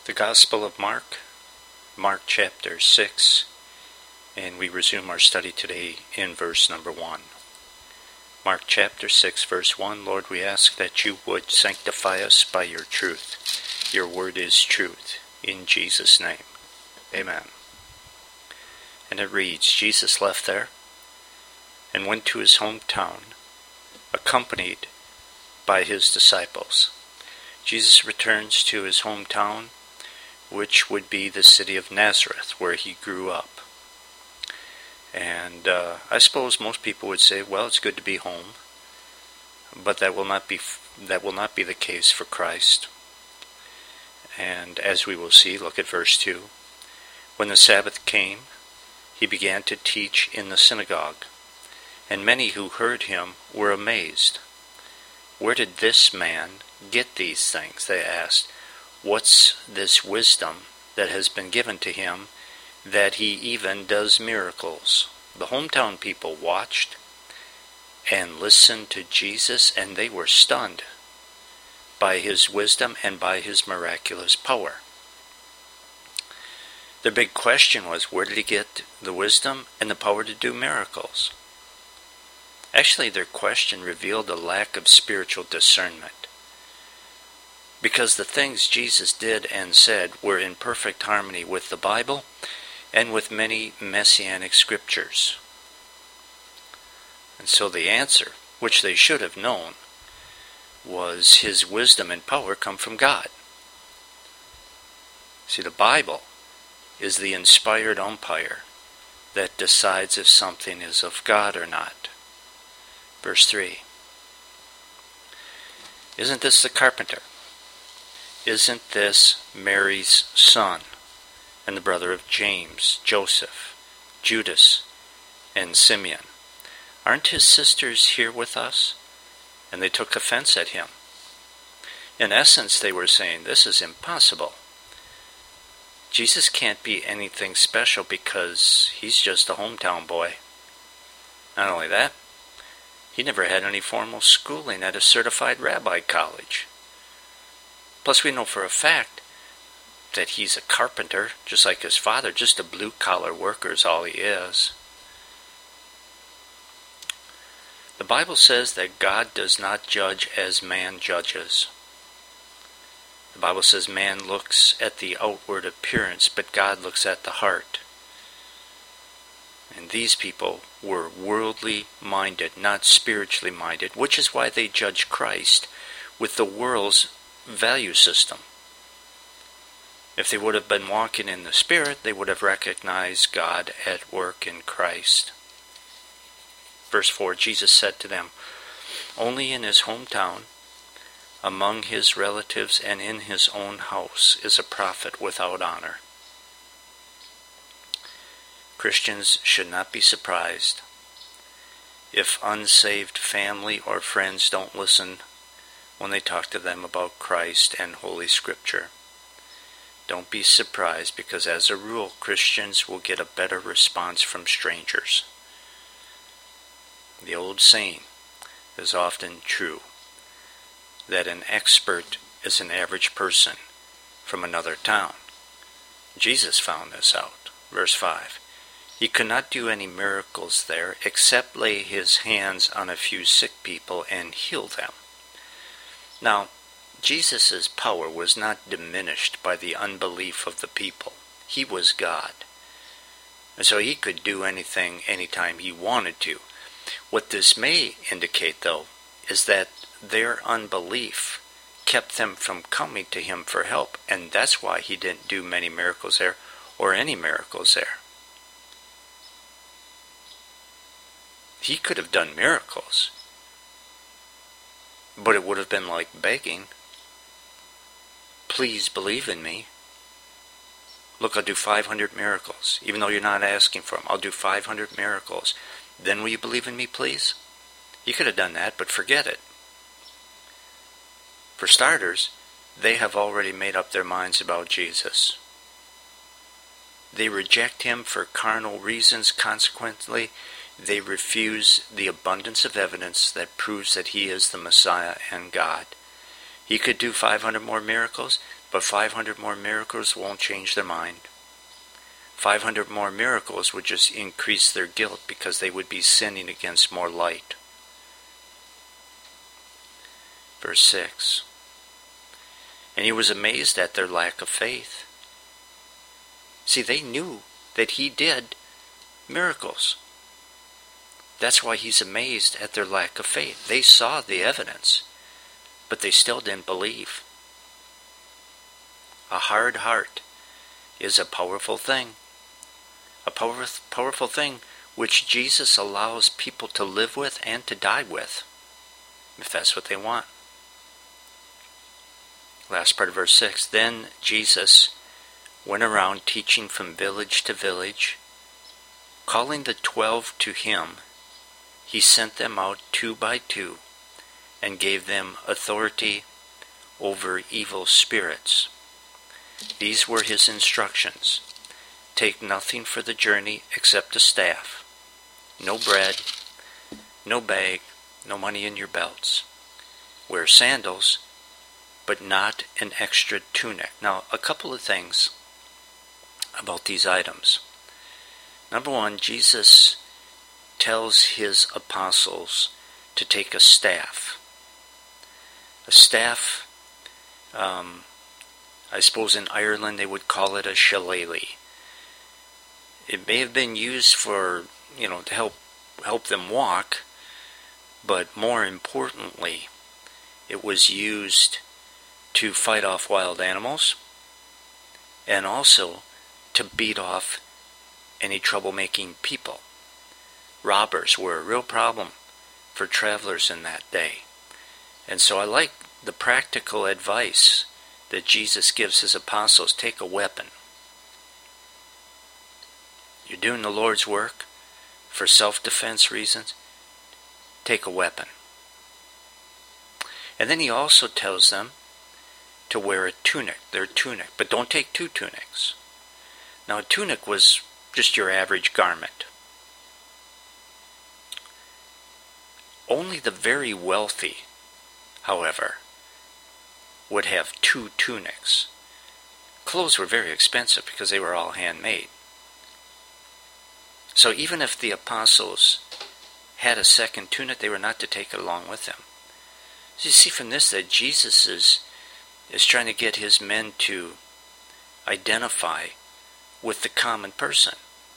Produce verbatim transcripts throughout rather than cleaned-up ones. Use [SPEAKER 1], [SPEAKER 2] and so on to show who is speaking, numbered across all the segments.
[SPEAKER 1] The Gospel of Mark, Mark chapter six, and we resume our study today in verse number one. Mark chapter six, verse one, Lord, we ask that you would sanctify us by your truth. Your word is truth. In Jesus' name, amen. And it reads, Jesus left there and went to his hometown, accompanied by his disciples. Jesus returns to his hometown, which would be the city of Nazareth, where he grew up. And uh, I suppose most people would say, well, it's good to be home, but that will not be that will not be the case for Christ. And as we will see, look at verse two. When the Sabbath came, he began to teach in the synagogue, and many who heard him were amazed. Where did this man get these things? They asked. What's this wisdom that has been given to him that he even does miracles? The hometown people watched and listened to Jesus, and they were stunned by his wisdom and by his miraculous power. The big question was, where did he get the wisdom and the power to do miracles? Actually, their question revealed a lack of spiritual discernment, because the things Jesus did and said were in perfect harmony with the Bible and with many messianic scriptures. And so the answer, which they should have known, was his wisdom and power come from God. See, the Bible is the inspired umpire that decides if something is of God or not. Verse three. Isn't this the carpenter? Isn't this Mary's son, and the brother of James, Joseph, Judas, and Simeon? Aren't his sisters here with us? And they took offense at him. In essence, they were saying, this is impossible. Jesus can't be anything special because he's just a hometown boy. Not only that, he never had any formal schooling at a certified rabbi college. Plus, we know for a fact that he's a carpenter, just like his father, just a blue-collar worker is all he is. The Bible says that God does not judge as man judges. The Bible says man looks at the outward appearance, but God looks at the heart. And these people were worldly minded, not spiritually minded, which is why they judge Christ with the world's value system. If they would have been walking in the Spirit, they would have recognized God at work in Christ. Verse four, Jesus said to them, only in his hometown, among his relatives and in his own house, is a prophet without honor. Christians should not be surprised if unsaved family or friends don't listen when they talk to them about Christ and Holy Scripture. Don't be surprised, because as a rule, Christians will get a better response from strangers. The old saying is often true, that an expert is an average person from another town. Jesus found this out. Verse five. He could not do any miracles there except lay his hands on a few sick people and heal them. Now, Jesus' power was not diminished by the unbelief of the people. He was God. And so he could do anything anytime he wanted to. What this may indicate, though, is that their unbelief kept them from coming to him for help, and that's why he didn't do many miracles there, or any miracles there. He could have done miracles, but it would have been like begging. Please believe in me. Look, I'll do five hundred miracles. Even though you're not asking for them, I'll do five hundred miracles. Then will you believe in me, please? He could have done that, but forget it. For starters, they have already made up their minds about Jesus. They reject him for carnal reasons. Consequently, they refuse the abundance of evidence that proves that he is the Messiah and God. He could do five hundred more miracles. But five hundred more miracles won't change their mind. five hundred more miracles would just increase their guilt because they would be sinning against more light. Verse six. And he was amazed at their lack of faith. See, they knew that he did miracles. That's why he's amazed at their lack of faith. They saw the evidence, but they still didn't believe. A hard heart is a powerful thing. A power, powerful thing which Jesus allows people to live with and to die with, if that's what they want. Last part of verse six. Then Jesus went around teaching from village to village. Calling the twelve to him, he sent them out two by two and gave them authority over evil spirits. These were his instructions. Take nothing for the journey except a staff. No bread, no bag, no money in your belts. Wear sandals, but not an extra tunic. Now, a couple of things about these items. Number one, Jesus tells his apostles to take a staff. A staff, um, I suppose in Ireland they would call it a shillelagh. It may have been used for, you know, to help help them walk, but more importantly, it was used to fight off wild animals and also to beat off any troublemaking people. Robbers were a real problem for travelers in that day. And so I like the practical advice that Jesus gives his apostles. Take a weapon. You're doing the Lord's work for self-defense reasons. Take a weapon. And then he also tells them to wear a tunic, their tunic. But don't take two tunics. Now a tunic was just your average garment. Only the very wealthy, however, would have two tunics. Clothes were very expensive because they were all handmade. So even if the apostles had a second tunic, they were not to take it along with them. So you see from this that Jesus is, is trying to get his men to identify with the common person.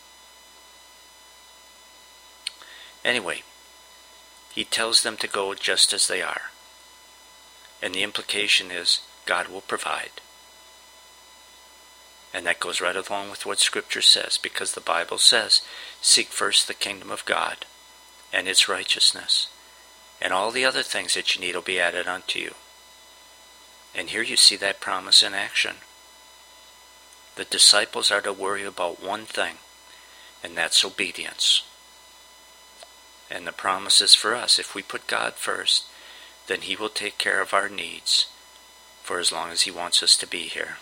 [SPEAKER 1] Anyway, he tells them to go just as they are. And the implication is God will provide. And that goes right along with what Scripture says, because the Bible says, seek first the kingdom of God and its righteousness, and all the other things that you need will be added unto you. And here you see that promise in action. The disciples are to worry about one thing, and that's obedience. And the promise is for us, if we put God first, then he will take care of our needs for as long as he wants us to be here.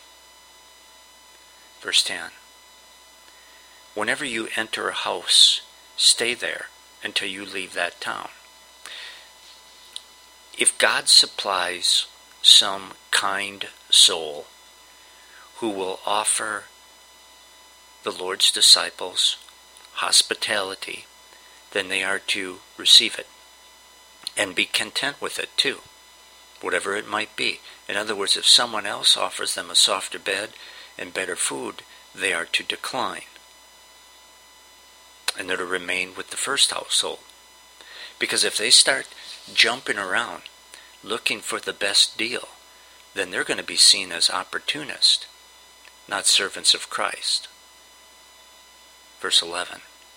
[SPEAKER 1] Verse ten. Whenever you enter a house, stay there until you leave that town. If God supplies some kind soul who will offer the Lord's disciples hospitality, then they are to receive it and be content with it too, whatever it might be. In other words, if someone else offers them a softer bed and better food, they are to decline. And they're to remain with the first household. Because if they start jumping around looking for the best deal, then they're going to be seen as opportunists, not servants of Christ. Verse eleven.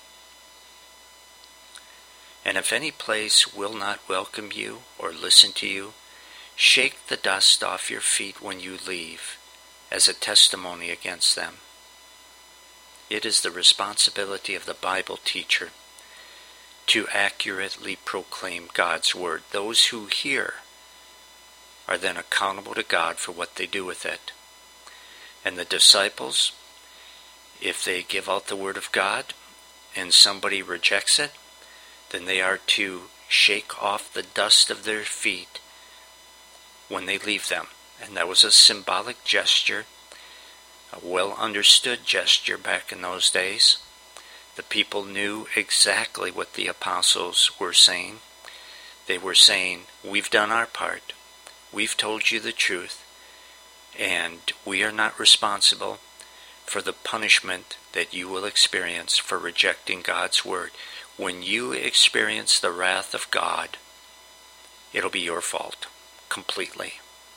[SPEAKER 1] And if any place will not welcome you or listen to you, shake the dust off your feet when you leave, as a testimony against them. It is the responsibility of the Bible teacher to accurately proclaim God's word. Those who hear are then accountable to God for what they do with it. And the disciples, if they give out the word of God and somebody rejects it, then they are to shake off the dust of their feet when they leave them, And that was a symbolic gesture, a well understood gesture back in those days. The people knew exactly what the apostles were saying. They were saying, we've done our part. We've told you the truth. And we are not responsible for the punishment that you will experience for rejecting God's word. When you experience the wrath of God, it'll be your fault completely.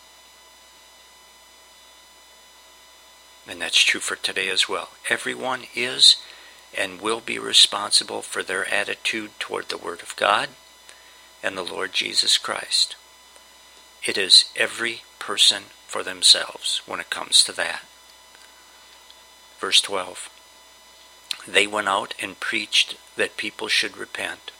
[SPEAKER 1] And that's true for today as well. Everyone is and will be responsible for their attitude toward the Word of God and the Lord Jesus Christ. It is every person for themselves when it comes to that. Verse twelve. They went out and preached that people should repent.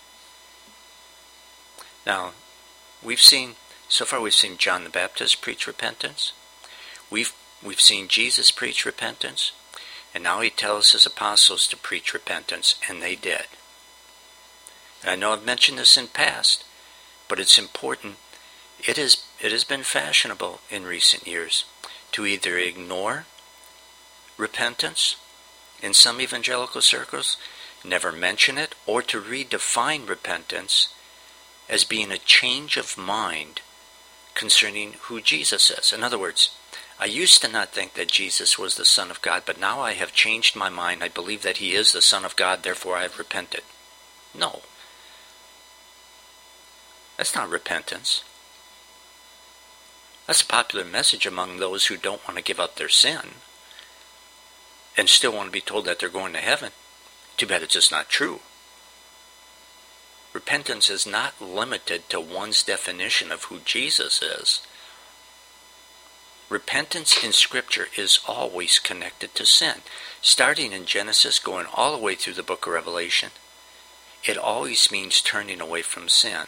[SPEAKER 1] Now, we've seen, so far we've seen John the Baptist preach repentance. We've We've seen Jesus preach repentance, and now he tells his apostles to preach repentance, and they did. And I know I've mentioned this in past, but it's important. It is, it has been fashionable in recent years to either ignore repentance in some evangelical circles, never mention it, or to redefine repentance as being a change of mind concerning who Jesus is. In other words, I used to not think that Jesus was the Son of God, but now I have changed my mind. I believe that he is the Son of God, therefore I have repented. No. That's not repentance. That's a popular message among those who don't want to give up their sin and still want to be told that they're going to heaven. Too bad it's just not true. Repentance is not limited to one's definition of who Jesus is. Repentance in Scripture is always connected to sin. Starting in Genesis, going all the way through the book of Revelation, it always means turning away from sin.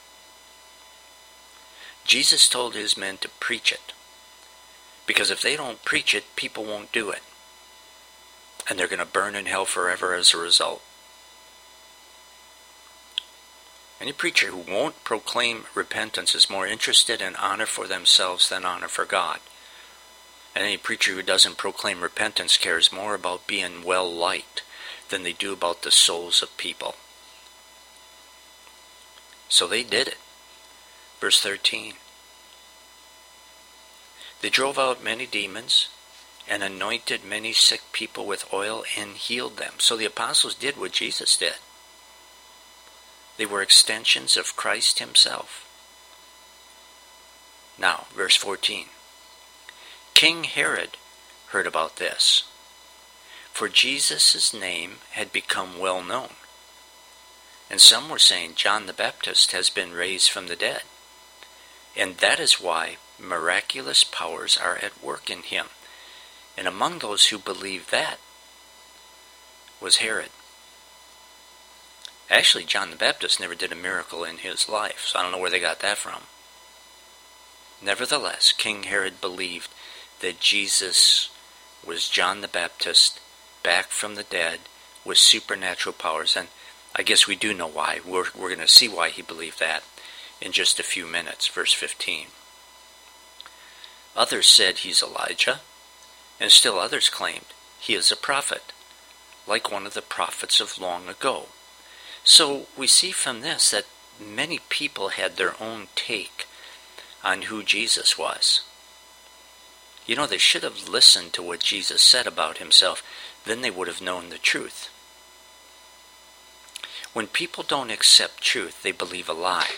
[SPEAKER 1] Jesus told his men to preach it, because if they don't preach it, people won't do it. And they're going to burn in hell forever as a result. Any preacher who won't proclaim repentance is more interested in honor for themselves than honor for God. And any preacher who doesn't proclaim repentance cares more about being well liked than they do about the souls of people. So they did it. Verse thirteen. They drove out many demons and anointed many sick people with oil and healed them. So the apostles did what Jesus did. They were extensions of Christ himself. Now, verse fourteen. King Herod heard about this, for Jesus' name had become well known. And some were saying John the Baptist has been raised from the dead. And that is why miraculous powers are at work in him. And among those who believed that was Herod. Actually, John the Baptist never did a miracle in his life, so I don't know where they got that from. Nevertheless, King Herod believed that Jesus was John the Baptist, back from the dead, with supernatural powers. And I guess we do know why. We're, we're going to see why he believed that in just a few minutes. Verse fifteen. Others said he's Elijah, and still others claimed he is a prophet, like one of the prophets of long ago. So we see from this that many people had their own take on who Jesus was. You know, they should have listened to what Jesus said about himself. Then they would have known the truth. When people don't accept truth, they believe a lie.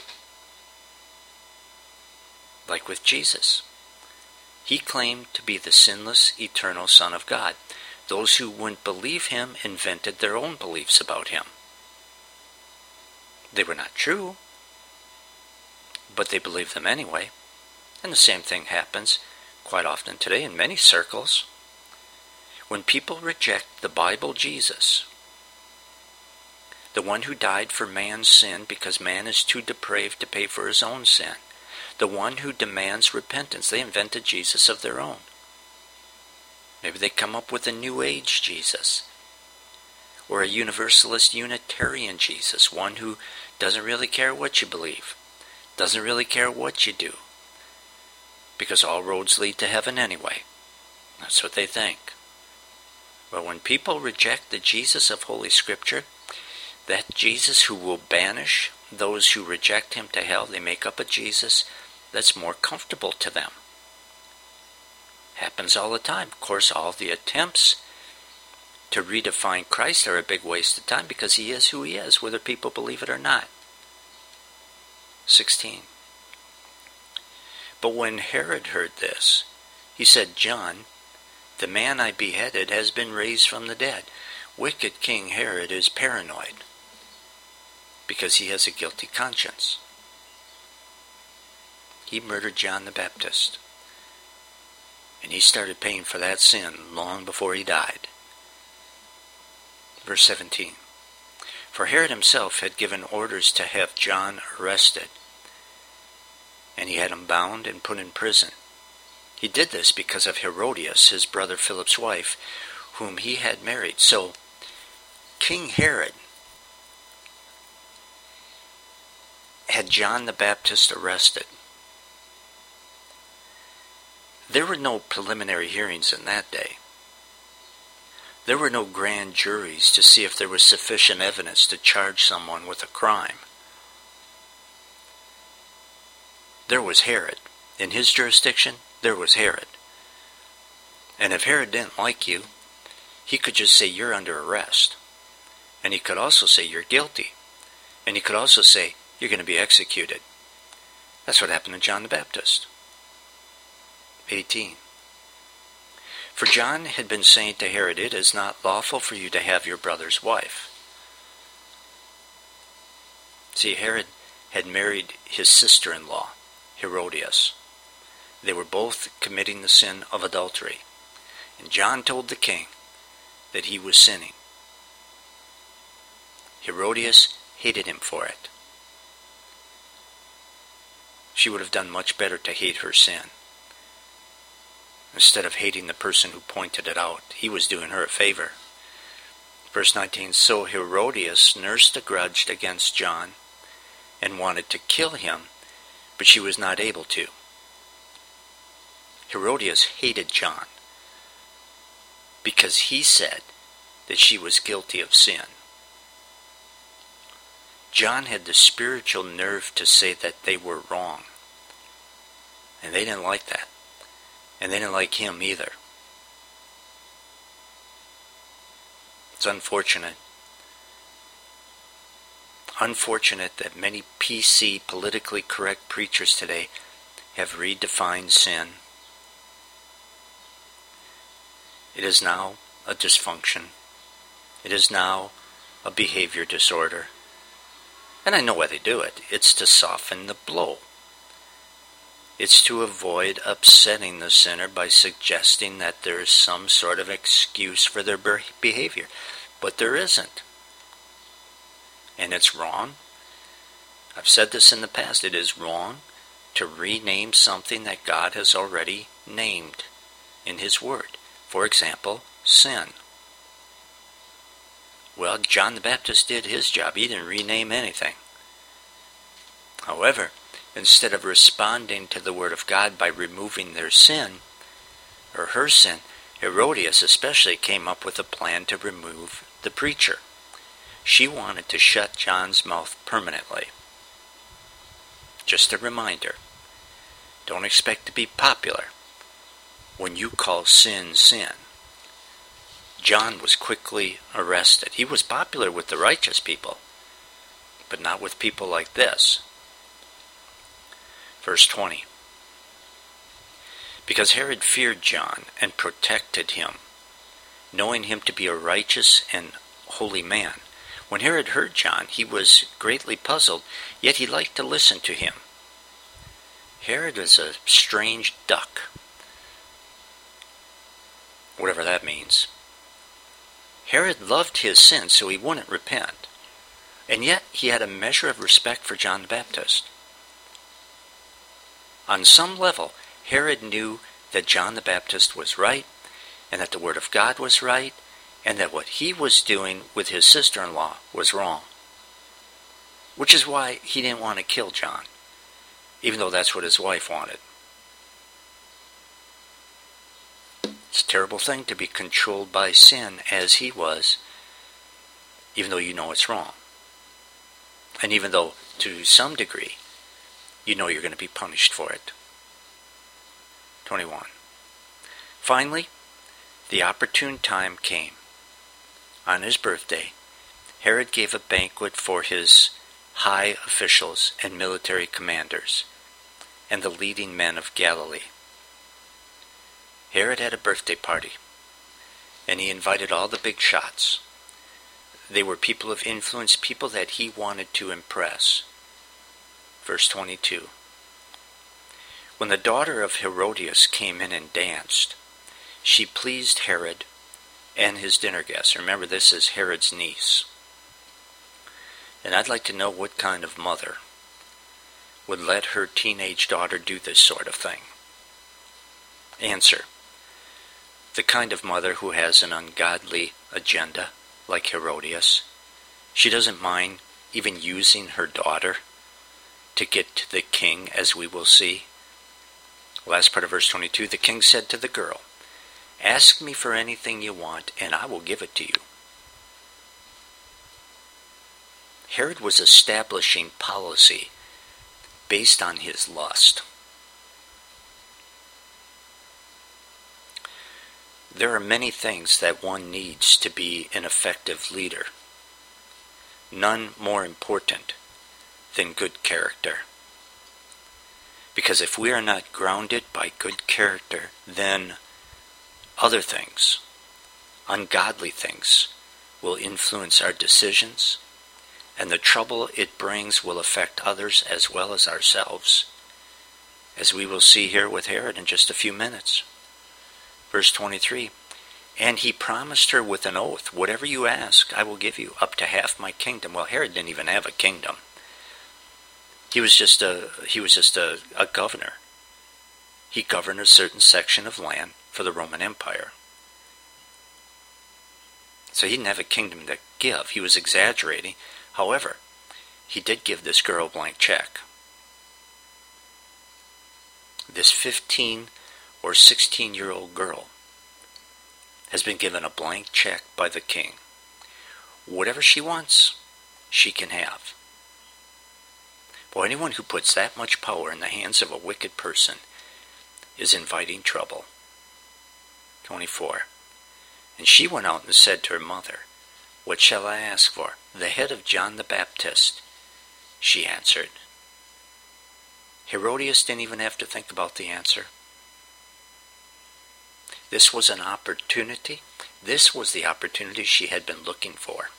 [SPEAKER 1] Like with Jesus. He claimed to be the sinless, eternal Son of God. Those who wouldn't believe him invented their own beliefs about him. They were not true, but they believed them anyway. And the same thing happens quite often today in many circles. When people reject the Bible Jesus, the one who died for man's sin because man is too depraved to pay for his own sin, the one who demands repentance, they invented Jesus of their own. Maybe they come up with a New Age Jesus, or a Universalist Unitarian Jesus, one who doesn't really care what you believe, doesn't really care what you do. because all roads lead to heaven anyway. That's what they think. But when people reject the Jesus of Holy Scripture, that Jesus who will banish those who reject him to hell, they make up a Jesus that's more comfortable to them. Happens all the time. Of course, all the attempts to redefine Christ are a big waste of time because he is who he is, whether people believe it or not. sixteen. But when Herod heard this, he said, John, the man I beheaded, has been raised from the dead. Wicked King Herod is paranoid because he has a guilty conscience. He murdered John the Baptist, and he started paying for that sin long before he died. Verse seventeen. For Herod himself had given orders to have John arrested, and he had him bound and put in prison. He did this because of Herodias, his brother Philip's wife, whom he had married. So, King Herod had John the Baptist arrested. There were no preliminary hearings in that day. There were no grand juries to see if there was sufficient evidence to charge someone with a crime. There was Herod. In his jurisdiction, there was Herod. And if Herod didn't like you, he could just say you're under arrest. And he could also say you're guilty. And he could also say you're going to be executed. That's what happened to John the Baptist. eighteen. For John had been saying to Herod, it is not lawful for you to have your brother's wife. See, Herod had married his sister-in-law, Herodias. They were both committing the sin of adultery. And John told the king that he was sinning. Herodias hated him for it. She would have done much better to hate her sin. Instead of hating the person who pointed it out, he was doing her a favor. Verse nineteen, so Herodias nursed a grudge against John and wanted to kill him, but she was not able to. Herodias hated John because he said that she was guilty of sin. John had the spiritual nerve to say that they were wrong. And they didn't like that. And they didn't like him either. It's unfortunate. Unfortunate that many P C, politically correct preachers today have redefined sin. It is now a dysfunction. It is now a behavior disorder. And I know why they do it. It's to soften the blow. It's to avoid upsetting the sinner by suggesting that there is some sort of excuse for their behavior. But there isn't. And it's wrong. I've said this in the past. It is wrong to rename something that God has already named in His Word. For example, sin. Well, John the Baptist did his job. He didn't rename anything. However, instead of responding to the Word of God by removing their sin, or her sin, Herodias especially came up with a plan to remove the preacher. She wanted to shut John's mouth permanently. Just a reminder, don't expect to be popular when you call sin, sin. John was quickly arrested. He was popular with the righteous people, but not with people like this. Verse twenty. Because Herod feared John and protected him, knowing him to be a righteous and holy man. When Herod heard John, he was greatly puzzled, yet he liked to listen to him. Herod is a strange duck, whatever that means. Herod loved his sin, so he wouldn't repent. And yet he had a measure of respect for John the Baptist. On some level, Herod knew that John the Baptist was right, and that the Word of God was right, and that what he was doing with his sister-in-law was wrong. Which is why he didn't want to kill John, even though that's what his wife wanted. It's a terrible thing to be controlled by sin as he was, even though you know it's wrong. And even though, to some degree, you know you're going to be punished for it. twenty-one. Finally, the opportune time came. On his birthday, Herod gave a banquet for his high officials and military commanders and the leading men of Galilee. Herod had a birthday party, and he invited all the big shots. They were people of influence, people that he wanted to impress. Verse twenty-two. When the daughter of Herodias came in and danced, she pleased Herod and his dinner guests. Remember, this is Herod's niece. And I'd like to know what kind of mother would let her teenage daughter do this sort of thing. Answer. The kind of mother who has an ungodly agenda, like Herodias. She doesn't mind even using her daughter to get to the king, as we will see. Last part of verse twenty-two, the king said to the girl, "Ask me for anything you want, and I will give it to you." Herod was establishing policy based on his lust. There are many things that one needs to be an effective leader. None more important than good character. Because if we are not grounded by good character, then other things, ungodly things, will influence our decisions, and the trouble it brings will affect others as well as ourselves, as we will see here with Herod in just a few minutes. Verse twenty-three, and he promised her with an oath, "Whatever you ask, I will give you, up to half my kingdom." Well, Herod didn't even have a kingdom. He was just a he was just a, a governor. He governed a certain section of land for the Roman Empire. So he didn't have a kingdom to give. He was exaggerating. However, he did give this girl a blank check. This fifteen or sixteen-year-old girl has been given a blank check by the king. Whatever she wants, she can have. Boy, anyone who puts that much power in the hands of a wicked person is inviting trouble. twenty-four. And she went out and said to her mother, "What shall I ask for?" "The head of John the Baptist," she answered. Herodias didn't even have to think about the answer. This was an opportunity. This was the opportunity she had been looking for.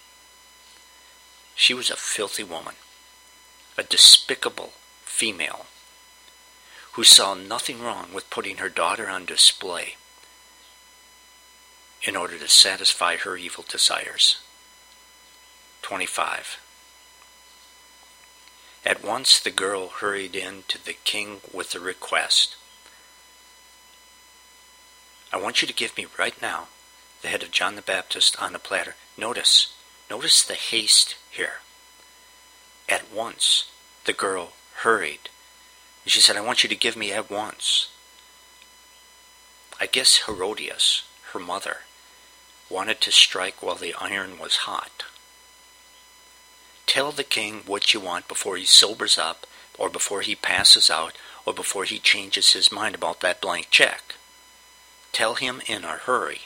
[SPEAKER 1] She was a filthy woman, a despicable female, who saw nothing wrong with putting her daughter on display in order to satisfy her evil desires. twenty-five. At once the girl hurried in to the king with a request. "I want you to give me right now the head of John the Baptist on a platter." Notice, notice the haste here. At once the girl hurried. She said, "I want you to give me at once." I guess Herodias, her mother, wanted to strike while the iron was hot. Tell the king what you want before he sobers up, or before he passes out, or before he changes his mind about that blank check. Tell him in a hurry.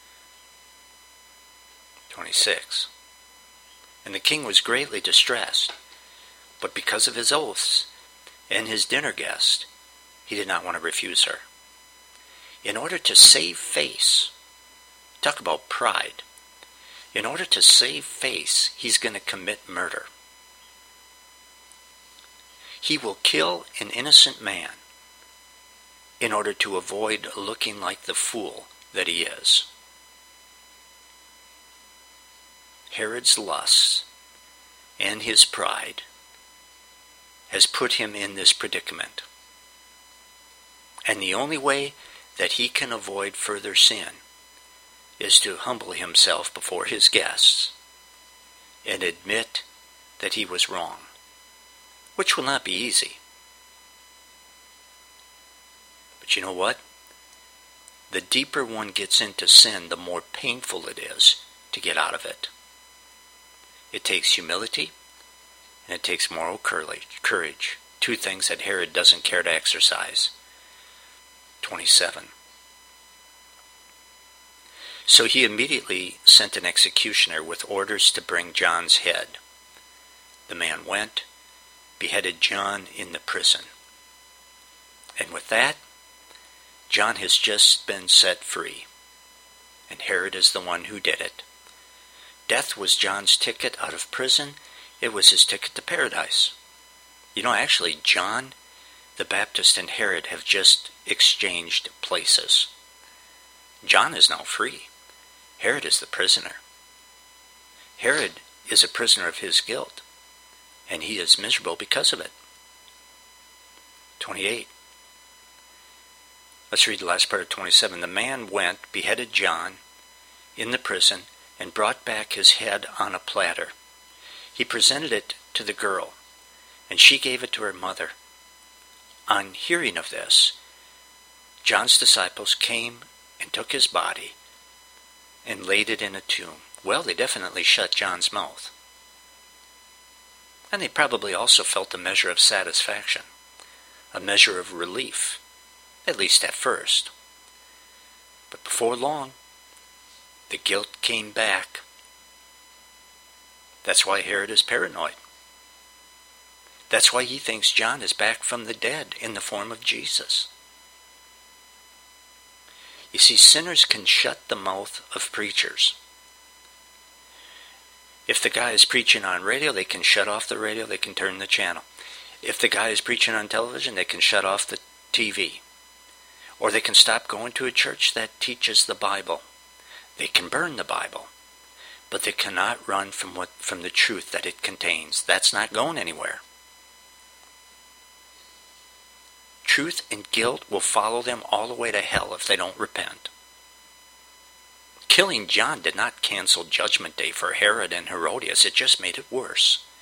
[SPEAKER 1] twenty-six. And the king was greatly distressed, but because of his oaths and his dinner guest, he did not want to refuse her. In order to save face, talk about pride. In order to save face, he's going to commit murder. He will kill an innocent man in order to avoid looking like the fool that he is. Herod's lust and his pride has put him in this predicament. And the only way that he can avoid further sin is to humble himself before his guests and admit that he was wrong, which will not be easy. But you know what? the deeper one gets into sin, the more painful it is to get out of it. It takes humility and it takes moral courage. Two things that Herod doesn't care to exercise. twenty-seven. So he immediately sent an executioner with orders to bring John's head. The man went, beheaded John in the prison. And with that, John has just been set free. And Herod is the one who did it. Death was John's ticket out of prison. It was his ticket to paradise. You know, actually, John the Baptist and Herod have just exchanged places. John is now free. Herod is the prisoner. Herod is a prisoner of his guilt, and he is miserable because of it. twenty-eight. Let's read the last part of twenty-seven. The man went, beheaded John in the prison, and brought back his head on a platter. He presented it to the girl, and she gave it to her mother. On hearing of this, John's disciples came and took his body and laid it in a tomb. Well, they definitely shut John's mouth. And they probably also felt a measure of satisfaction, a measure of relief, at least at first. But before long, the guilt came back. That's why Herod is paranoid. That's why he thinks John is back from the dead in the form of Jesus. You see, sinners can shut the mouth of preachers. If the guy is preaching on radio, they can shut off the radio, they can turn the channel. If the guy is preaching on television, they can shut off the T V. Or they can stop going to a church that teaches the Bible. They can burn the Bible. But they cannot run from what from the truth that it contains. That's not going anywhere. Truth and guilt will follow them all the way to hell if they don't repent. Killing John did not cancel Judgment Day for Herod and Herodias. It just made it worse.